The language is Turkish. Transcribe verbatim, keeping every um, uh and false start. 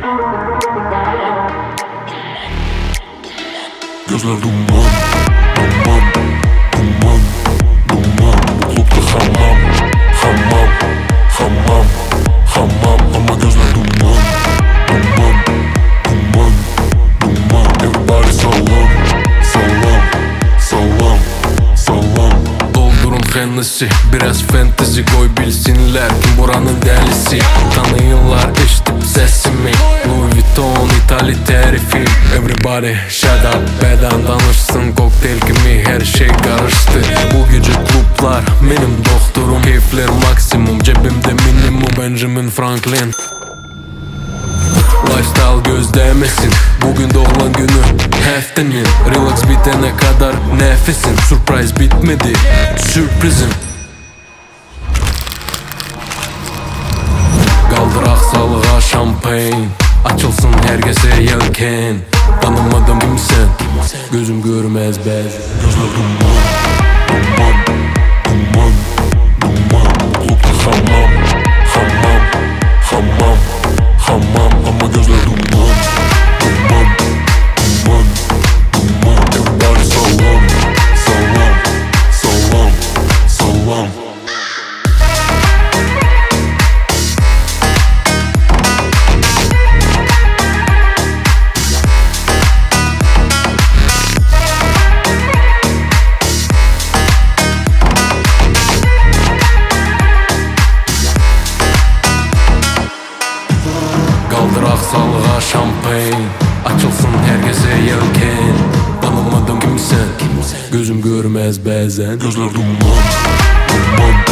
Gözler duman, duman, duman, duman. Klubda hamam, hamam, hamam, hamam. Ama gözler duman, duman, duman, duman. Everybody sallam, sallam, sallam, sallam. Doldurun Hennessy, biraz fantasy koy bilsinler kim buranın delisi. Tanıyınlar eşitip sesimi, Louis Vuitton İtaliter film. Everybody shut up, beden danışsın kokteyl kimi her şey karıştı. Bu gece klublar benim doktorum, keyifler maksimum, cebimde minimum. Benjamin Franklin. Lifestyle gözlemesin, bugün doğulan günü haftanın. Relax bitene kadar nefesin, surprise bitmedi sürprizim. Kaldırak salığa şampayn, açılsın herkese yelken. Tanımadım kimsen, gözüm görmez bez. Gözler duman, duman, duman, duman. Klubda hamam, hamam, hamam, hamam. Ama gözler duman, duman, duman, duman. Everybody sallam, sallam, sallam, sallam. Kaldırak salığa şampayn, açılsın herkese yelken. Tanımadım kimsen, gözüm görmez bazen. Gözler duman, duman,